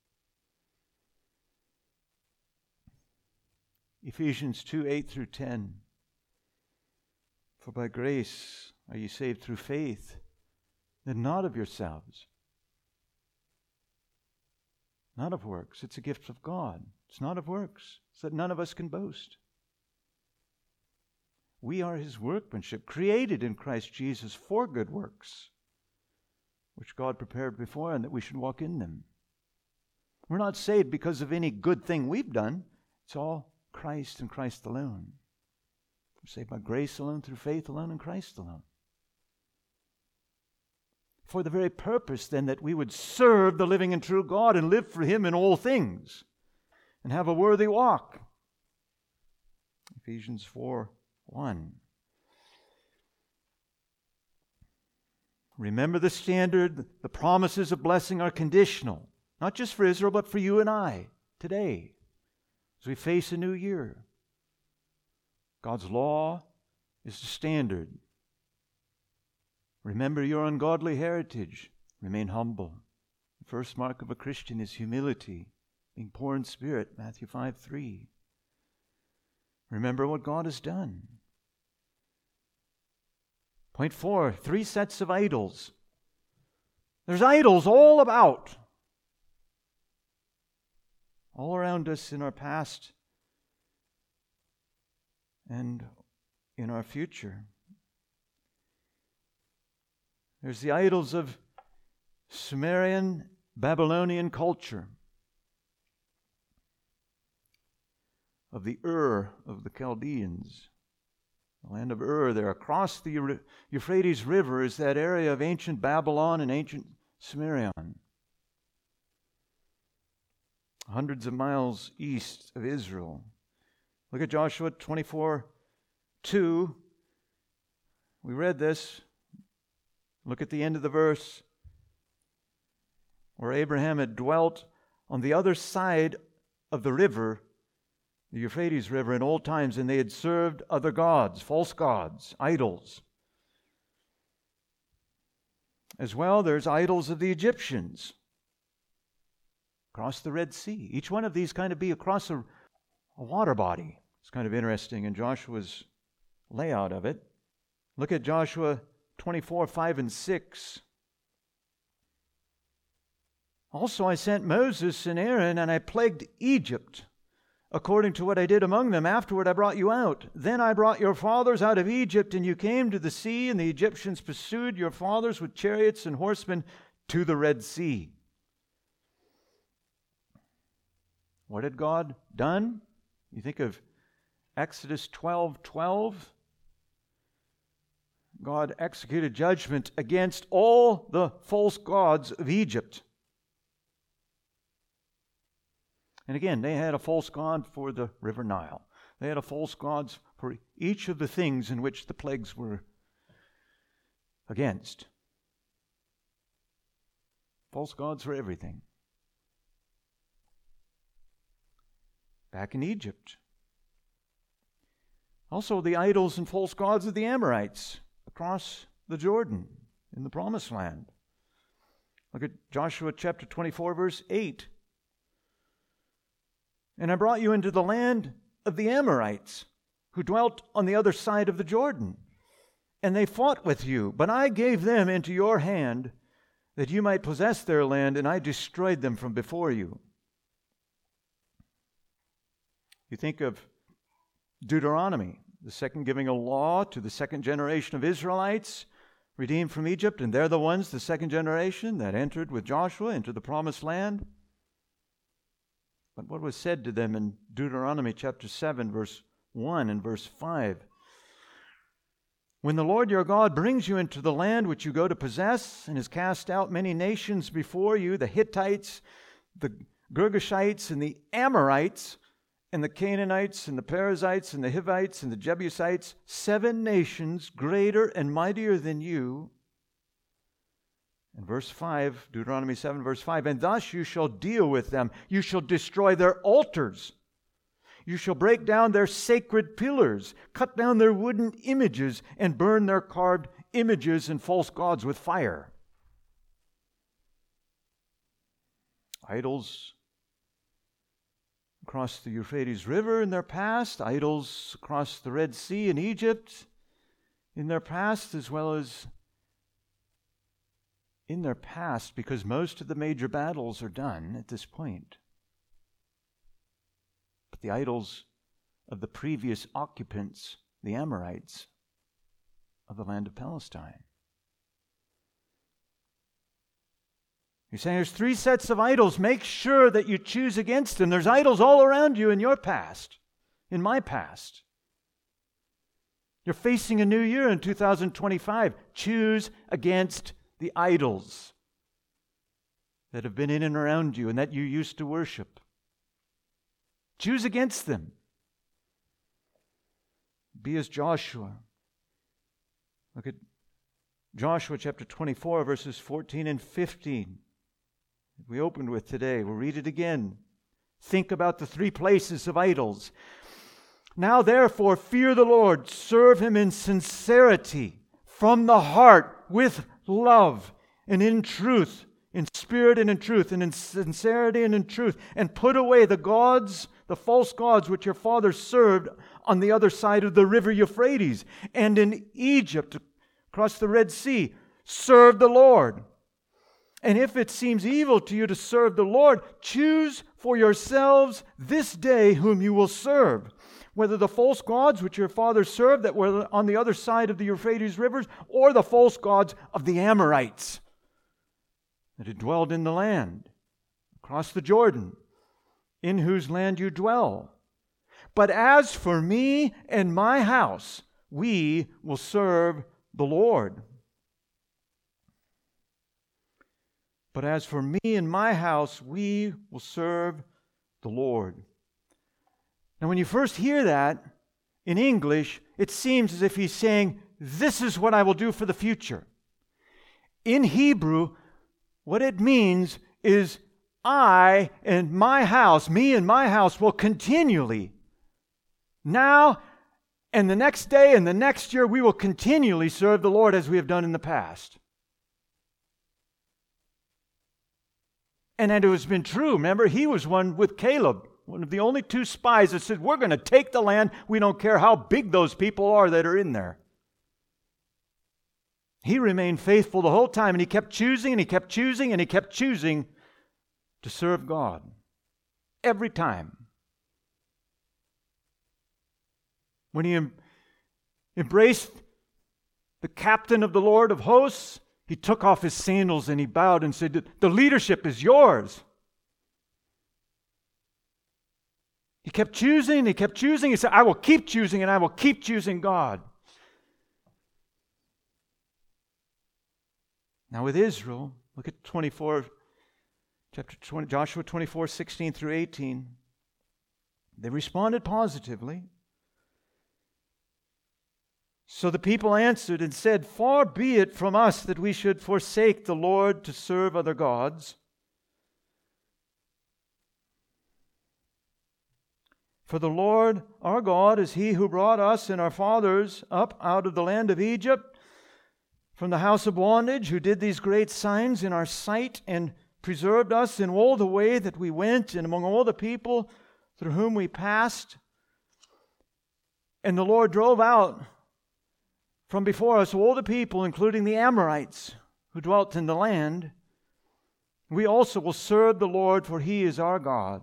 Ephesians two, eight through ten. For by grace are ye saved through faith, and not of yourselves. Not of works. It's a gift of God. It's not of works, so that none of us can boast. We are His workmanship, created in Christ Jesus for good works, which God prepared before, and that we should walk in them. We're not saved because of any good thing we've done. It's all Christ and Christ alone. We're saved by grace alone, through faith alone, in Christ alone. For the very purpose, then, that we would serve the living and true God and live for Him in all things and have a worthy walk. Ephesians four one. Remember the standard, the promises of blessing are conditional, not just for Israel, but for you and I today as we face a new year. God's law is the standard. Remember your ungodly heritage. Remain humble. The first mark of a Christian is humility, being poor in spirit, Matthew five three. Remember what God has done. Point four, three sets of idols. There's idols all about, all around us in our past and in our future. There's the idols of Sumerian, Babylonian culture, of the Ur of the Chaldeans. The land of Ur there, across the Euphrates River, is that area of ancient Babylon and ancient Sumerian. Hundreds of miles east of Israel. Look at Joshua twenty-four two. We read this. Look at the end of the verse, where Abraham had dwelt on the other side of the river, the Euphrates River, in old times, and they had served other gods, false gods, idols. As well, there's idols of the Egyptians across the Red Sea. Each one of these kind of be across a, a water body. It's kind of interesting in Joshua's layout of it. Look at Joshua twenty-four five and six. Also I sent Moses and Aaron, and I plagued Egypt, according to what I did among them. Afterward I brought you out. Then I brought your fathers out of Egypt, and you came to the sea, and the Egyptians pursued your fathers with chariots and horsemen to the Red Sea. What had God done? You think of Exodus twelve twelve. God executed judgment against all the false gods of Egypt. And again, they had a false god for the river Nile. They had a false god for each of the things in which the plagues were against. False gods for everything. Back in Egypt. Also the idols and false gods of the Amorites across the Jordan in the Promised Land. Look at Joshua chapter twenty-four, verse eight. And I brought you into the land of the Amorites, who dwelt on the other side of the Jordan. And they fought with you, but I gave them into your hand, that you might possess their land, and I destroyed them from before you. You think of Deuteronomy, the second giving a law to the second generation of Israelites redeemed from Egypt, and they're the ones, the second generation, that entered with Joshua into the Promised Land. But what was said to them in Deuteronomy chapter seven, verse one and verse five? When the Lord your God brings you into the land which you go to possess, and has cast out many nations before you, the Hittites, the Girgashites, and the Amorites, and the Canaanites, and the Perizzites, and the Hivites, and the Jebusites, seven nations greater and mightier than you. And verse five, Deuteronomy seven, verse five, and thus you shall deal with them. You shall destroy their altars. You shall break down their sacred pillars, cut down their wooden images, and burn their carved images and false gods with fire. Idols across the Euphrates River in their past, idols across the Red Sea in Egypt in their past, as well as in their past, because most of the major battles are done at this point. But the idols of the previous occupants, the Amorites of the land of Palestine. You're saying there's three sets of idols. Make sure that you choose against them. There's idols all around you in your past, in my past. You're facing a new year in two thousand twenty-five. Choose against the idols that have been in and around you and that you used to worship. Choose against them. Be as Joshua. Look at Joshua chapter twenty-four, verses fourteen and fifteen. We opened with today. We'll read it again. Think about the three places of idols. Now therefore fear the Lord, serve Him in sincerity, from the heart, with love, and in truth, in spirit and in truth, and in sincerity and in truth, and put away the gods, the false gods which your fathers served on the other side of the river Euphrates, and in Egypt, across the Red Sea. Serve the Lord. And if it seems evil to you to serve the Lord, choose for yourselves this day whom you will serve, whether the false gods which your fathers served that were on the other side of the Euphrates rivers, or the false gods of the Amorites that had dwelled in the land, across the Jordan, in whose land you dwell. But as for me and my house, we will serve the Lord. But as for me and my house, we will serve the Lord. Now, when you first hear that in English, it seems as if he's saying, this is what I will do for the future. In Hebrew, what it means is, I and my house, me and my house, will continually, now and the next day and the next year, we will continually serve the Lord as we have done in the past. And it has been true. Remember, he was one with Caleb, one of the only two spies that said, we're going to take the land. We don't care how big those people are that are in there. He remained faithful the whole time, and he kept choosing, and he kept choosing, and he kept choosing to serve God. Every time. When he em- embraced the captain of the Lord of hosts, he took off his sandals and he bowed and said, the leadership is yours. He kept choosing, he kept choosing. He said, I will keep choosing and I will keep choosing God. Now with Israel, look at twenty-four, chapter twenty, Joshua twenty-four, sixteen through eighteen. They responded positively. So the people answered and said, far be it from us that we should forsake the Lord to serve other gods. For the Lord our God is He who brought us and our fathers up out of the land of Egypt, from the house of bondage, who did these great signs in our sight and preserved us in all the way that we went and among all the people through whom we passed. And the Lord drove out from before us all the people, including the Amorites, who dwelt in the land. We also will serve the Lord, for He is our God.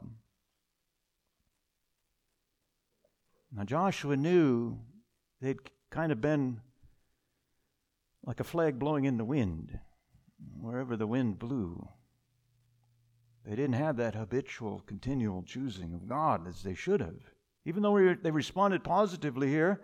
Now Joshua knew they'd kind of been like a flag blowing in the wind, wherever the wind blew. They didn't have that habitual, continual choosing of God as they should have, even though we, they responded positively here.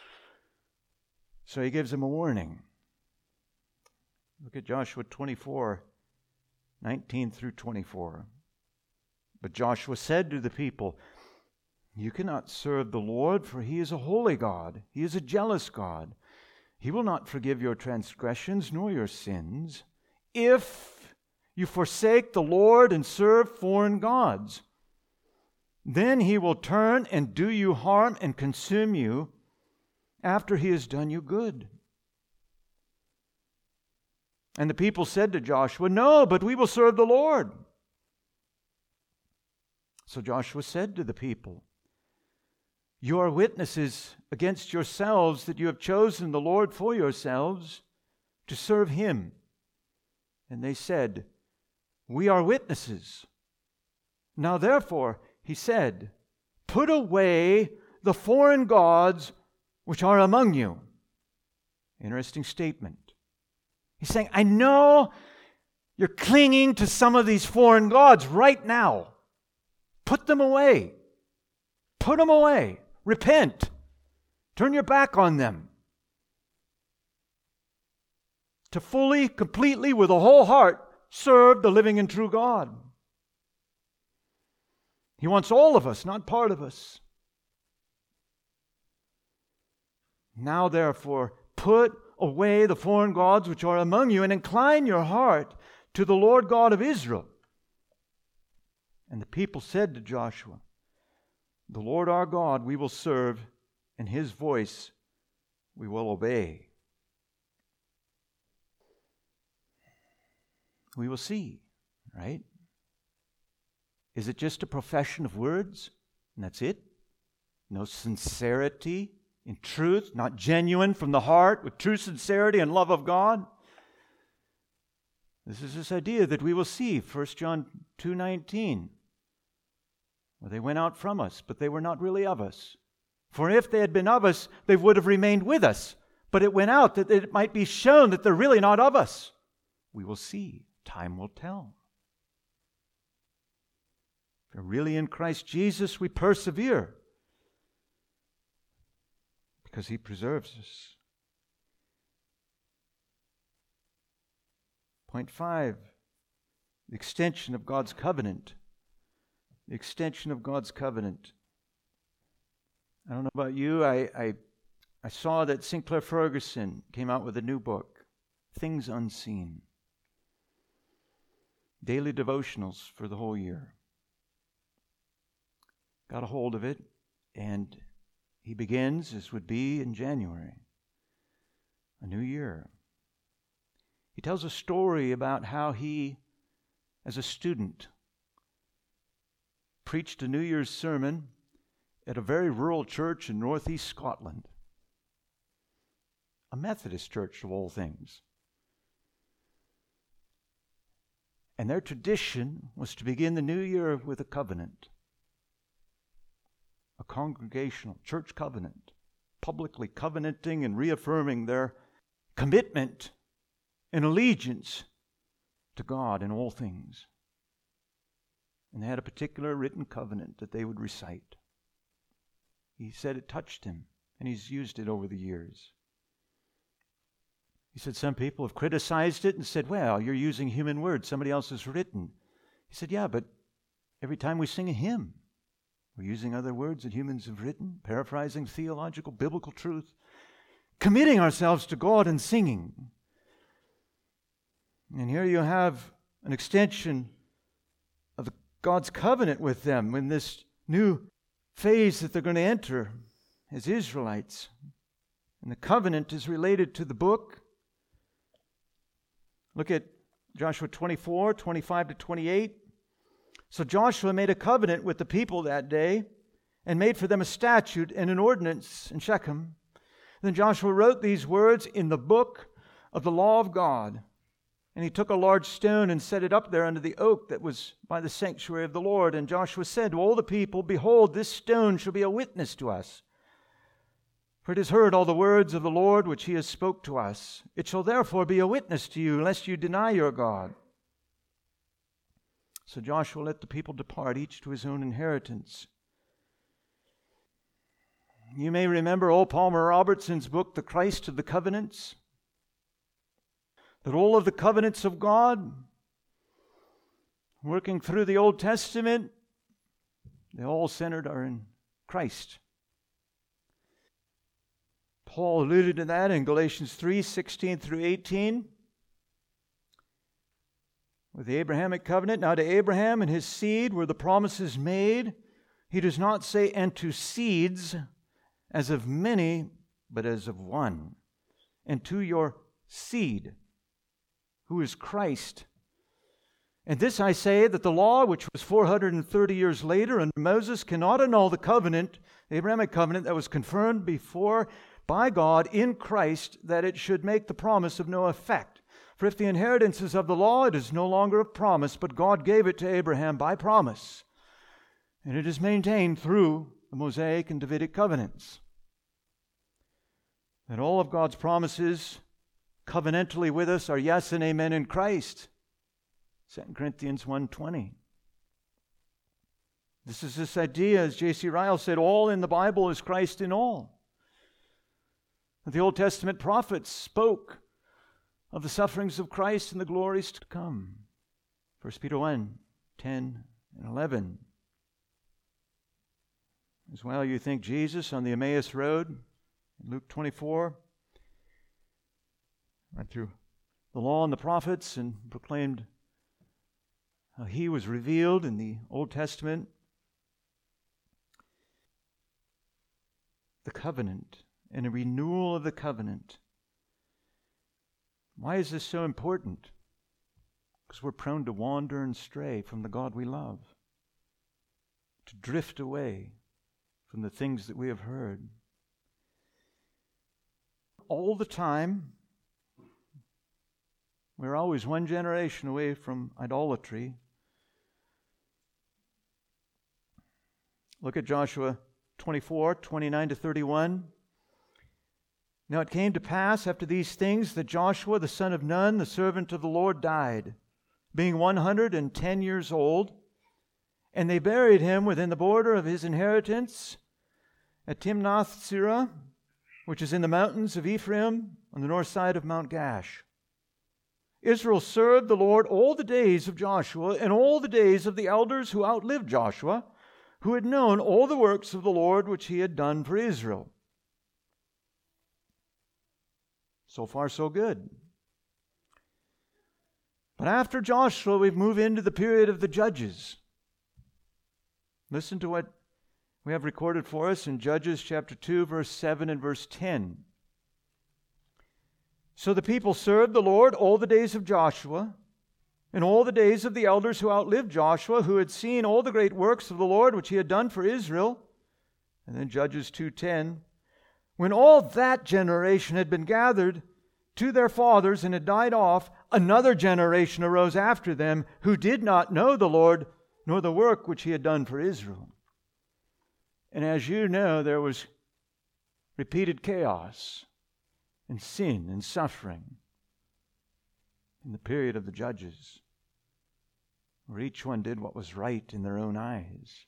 So he gives them a warning. Look at Joshua twenty-four, nineteen through twenty-four. But Joshua said to the people, you cannot serve the Lord, for He is a holy God. He is a jealous God. He will not forgive your transgressions nor your sins if you forsake the Lord and serve foreign gods. Then He will turn and do you harm and consume you after He has done you good. And the people said to Joshua, no, but we will serve the Lord. So Joshua said to the people, you are witnesses against yourselves that you have chosen the Lord for yourselves to serve Him. And they said, we are witnesses. Now therefore, he said, put away the foreign gods which are among you. Interesting statement. He's saying, I know you're clinging to some of these foreign gods right now. Put them away. Put them away. Repent. Turn your back on them. To fully, completely, with a whole heart, serve the living and true God. He wants all of us, not part of us. Now therefore put away the foreign gods which are among you, and incline your heart to the Lord God of Israel. And the people said to Joshua, the Lord our God we will serve, and his voice we will obey. We will see, right? Is it just a profession of words, and that's it? No sincerity in truth, not genuine from the heart with true sincerity and love of God? This is this idea that we will see, First John two nineteen. Well, they went out from us, but they were not really of us. For if they had been of us, they would have remained with us. But it went out that it might be shown that they're really not of us. We will see. Time will tell. If we're really in Christ Jesus, we persevere because he preserves us. Point five, the extension of God's covenant. The extension of God's covenant. I don't know about you, I, I, I saw that Sinclair Ferguson came out with a new book, Things Unseen. Daily devotionals for the whole year. Got a hold of it, and he begins, as would be in January, a new year. He tells a story about how he, as a student, preached a New Year's sermon at a very rural church in northeast Scotland. A Methodist church, of all things. And their tradition was to begin the new year with a covenant. A congregational church covenant. Publicly covenanting and reaffirming their commitment and allegiance to God in all things. And they had a particular written covenant that they would recite. He said it touched him, and he's used it over the years. He said some people have criticized it and said, well, you're using human words somebody else has written. He said, yeah, but every time we sing a hymn, we're using other words that humans have written, paraphrasing theological, biblical truth, committing ourselves to God and singing. And here you have an extension of God's covenant with them in this new phase that they're going to enter as Israelites. And the covenant is related to the book. Look at Joshua twenty-four, twenty-five to twenty-eight. So Joshua made a covenant with the people that day and made for them a statute and an ordinance in Shechem. Then Joshua wrote these words in the book of the law of God. And he took a large stone and set it up there under the oak that was by the sanctuary of the Lord. And Joshua said to all the people, behold, this stone shall be a witness to us. For it has heard all the words of the Lord which he has spoke to us. It shall therefore be a witness to you, lest you deny your God. So Joshua let the people depart, each to his own inheritance. You may remember old Palmer Robertson's book, The Christ of the Covenants. That all of the covenants of God, working through the Old Testament, they all centered are in Christ. Paul alluded to that in Galatians three, sixteen through eighteen. With the Abrahamic covenant, now to Abraham and his seed were the promises made. He does not say, and to seeds, as of many, but as of one. And to your seed, who is Christ. And this I say, that the law, which was four hundred thirty years later under Moses, cannot annul the covenant, the Abrahamic covenant that was confirmed before by God in Christ, that it should make the promise of no effect. For if the inheritance is of the law, it is no longer of promise, but God gave it to Abraham by promise. And it is maintained through the Mosaic and Davidic covenants. That all of God's promises covenantally with us are yes and amen in Christ. Second Corinthians one twenty. This is this idea, as J C Ryle said, all in the Bible is Christ in all. The Old Testament prophets spoke of the sufferings of Christ and the glories to come. First Peter one, ten and eleven. As well, you think Jesus on the Emmaus Road Luke twenty-four, went through the law and the prophets and proclaimed how he was revealed in the Old Testament. The covenant and a renewal of the covenant. Why is this so important? Because we're prone to wander and stray from the God we love, to drift away from the things that we have heard. All the time, we're always one generation away from idolatry. Look at Joshua twenty-four, twenty-nine to thirty-one. Now it came to pass after these things that Joshua the son of Nun, the servant of the Lord, died, being one hundred and ten years old. And they buried him within the border of his inheritance at Timnath-Serah, which is in the mountains of Ephraim, on the north side of Mount Gash. Israel served the Lord all the days of Joshua and all the days of the elders who outlived Joshua, who had known all the works of the Lord which he had done for Israel. So far, so good. But after Joshua, we move into the period of the judges. Listen to what we have recorded for us in Judges chapter two, verse seven and verse ten. So the people served the Lord all the days of Joshua, and all the days of the elders who outlived Joshua, who had seen all the great works of the Lord which he had done for Israel. And then Judges two ten. When all that generation had been gathered to their fathers and had died off, another generation arose after them who did not know the Lord nor the work which he had done for Israel. And as you know, there was repeated chaos and sin and suffering in the period of the judges, where each one did what was right in their own eyes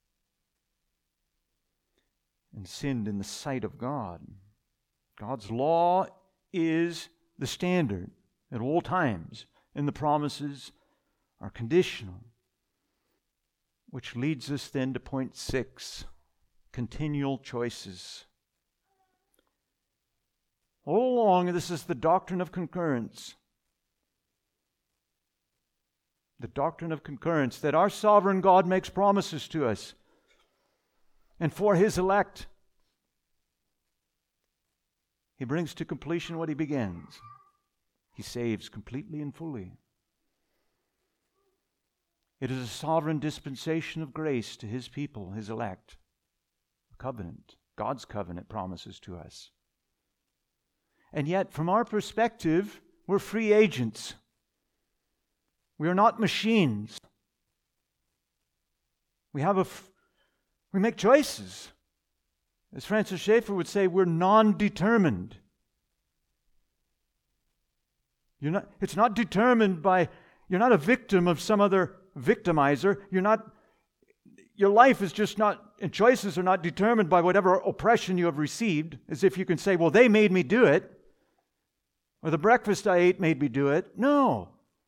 and sinned in the sight of God. God's law is the standard at all times, and the promises are conditional. Which leads us then to point six, continual choices. All along, this is the doctrine of concurrence. The doctrine of concurrence, that our sovereign God makes promises to us. And for his elect, he brings to completion what he begins. He saves completely and fully. It is a sovereign dispensation of grace to his people, his elect. A covenant, God's covenant promises to us. And yet, from our perspective, we're free agents. We are not machines. We have a, f- we make choices. As Francis Schaeffer would say, we're non-determined. You're not, it's not determined by, you're not a victim of some other victimizer. You're not, your life is just not, and choices are not determined by whatever oppression you have received, as if you can say, well, they made me do it, or the breakfast I ate made me do it. No.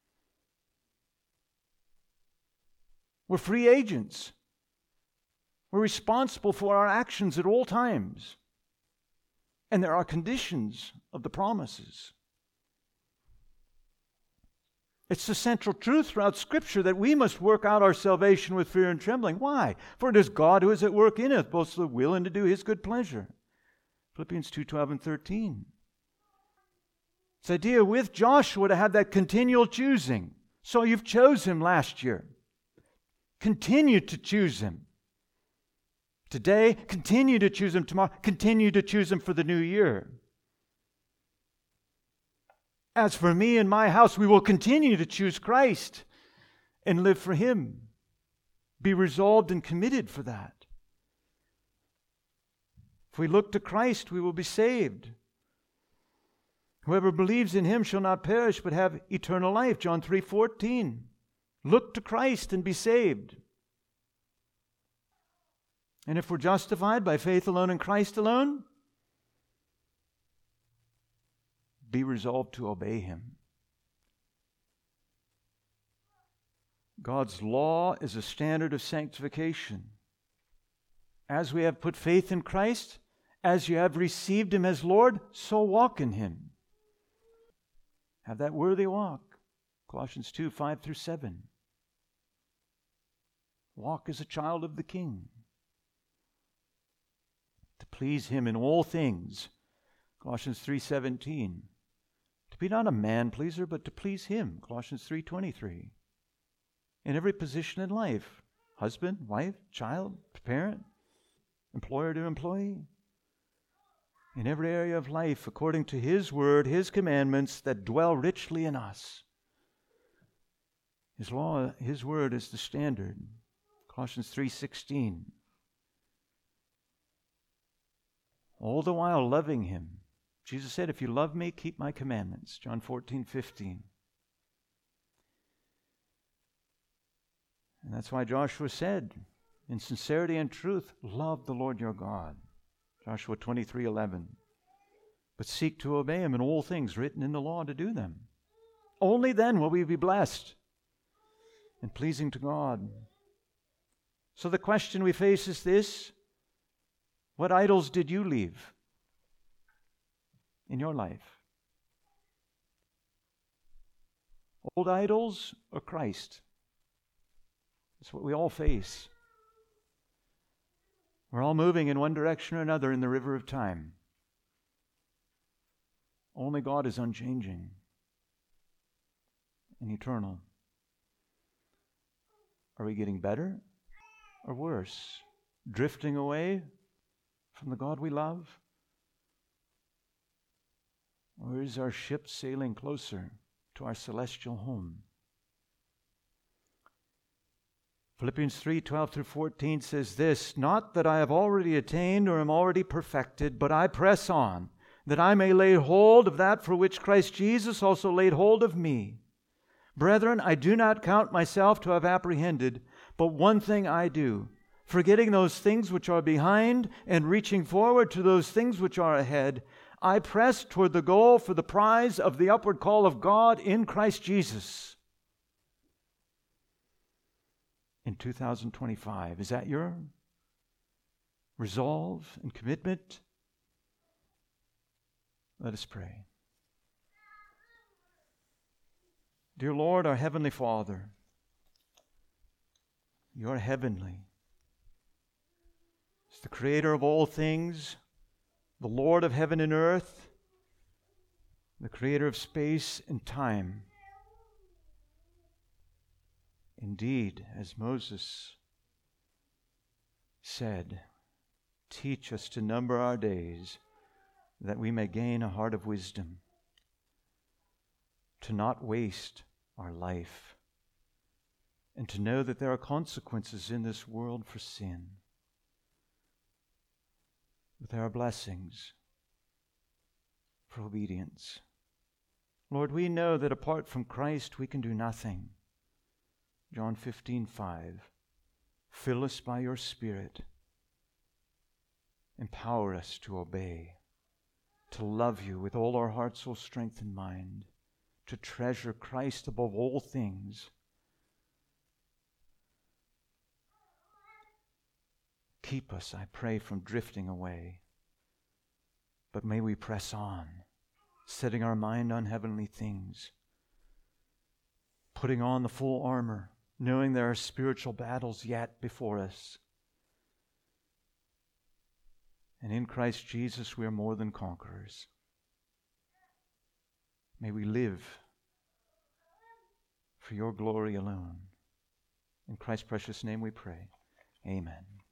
We're free agents. We're responsible for our actions at all times. And there are conditions of the promises. It's the central truth throughout Scripture that we must work out our salvation with fear and trembling. Why? For it is God who is at work in us, both to will and to do his good pleasure. Philippians two twelve and thirteen. This idea with Joshua to have that continual choosing. So you've chose him last year. Continue to choose him. Today, continue to choose him tomorrow. Continue to choose him for the new year. As for me and my house, we will continue to choose Christ and live for him. Be resolved and committed for that. If we look to Christ, we will be saved. Whoever believes in him shall not perish but have eternal life. John three fourteen. Look to Christ and be saved. And if we're justified by faith alone in Christ alone, be resolved to obey him. God's law is a standard of sanctification. As we have put faith in Christ, As you have received him as Lord, so walk in him. Have that worthy walk. Colossians two, five through seven. Walk as a child of the King. To please him in all things. Colossians three, seventeen. To be not a man-pleaser, but to please him. Colossians three, twenty-three. In every position in life. Husband, wife, child, parent, employer to employee. In every area of life, according to his word, his commandments that dwell richly in us. His law, his word is the standard. Colossians three, sixteen. All the while loving him. Jesus said, if you love me, keep my commandments. John fourteen, fifteen. And that's why Joshua said, in sincerity and truth, love the Lord your God. Joshua twenty-three, eleven. But seek to obey him in all things written in the law to do them. Only then will we be blessed and pleasing to God. So the question we face is this: what idols did you leave in your life? Old idols or Christ? That's what we all face. We're all moving in one direction or another in the river of time. Only God is unchanging and eternal. Are we getting better or worse? Drifting away from the God we love? Or is our ship sailing closer to our celestial home? Philippians three, twelve through fourteen says this: not that I have already attained or am already perfected, but I press on, that I may lay hold of that for which Christ Jesus also laid hold of me. Brethren, I do not count myself to have apprehended, but one thing I do, forgetting those things which are behind and reaching forward to those things which are ahead, I press toward the goal for the prize of the upward call of God in Christ Jesus. In two thousand twenty-five, is that your resolve and commitment? Let us pray. Dear Lord, our Heavenly Father, you are heavenly. As the Creator of all things, the Lord of heaven and earth, the Creator of space and time. Indeed, as Moses said, teach us to number our days, that we may gain a heart of wisdom, to not waste our life, and to know that there are consequences in this world for sin. But there are blessings for obedience. Lord, we know that apart from Christ we can do nothing. John fifteen, five. Fill us by your Spirit. Empower us to obey, to love you with all our heart, soul, strength, and mind, to treasure Christ above all things. Keep us, I pray, from drifting away. But may we press on, setting our mind on heavenly things, putting on the full armor, knowing there are spiritual battles yet before us. And in Christ Jesus we are more than conquerors. May we live for your glory alone. In Christ's precious name we pray. Amen.